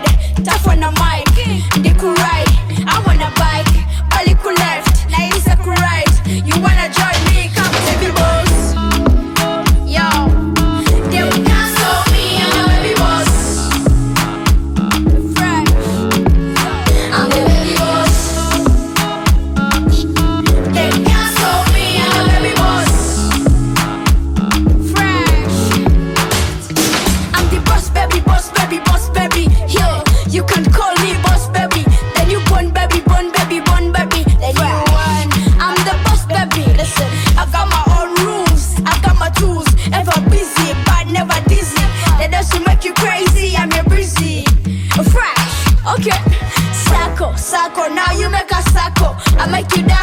tough on the mic. They could ride, I wanna bike. Bali could left, Naisa could right. You wanna join me? Come take the boss. Yo, they can't stop me, I'm a baby boss. Fresh, I'm the baby boss. They can't stop me, I'm a baby boss. Fresh, I'm the boss baby, boss baby, boss baby. Yo, you can call me boss baby. Then you born baby, born baby, born baby. Then you want, I'm the boss baby. Listen, I got my own rules, I got my tools. Ever busy, but never dizzy. That doesn't make you crazy, I'm your breezy. Fresh, okay. Sacco, sacco, now you make a sacco. I make you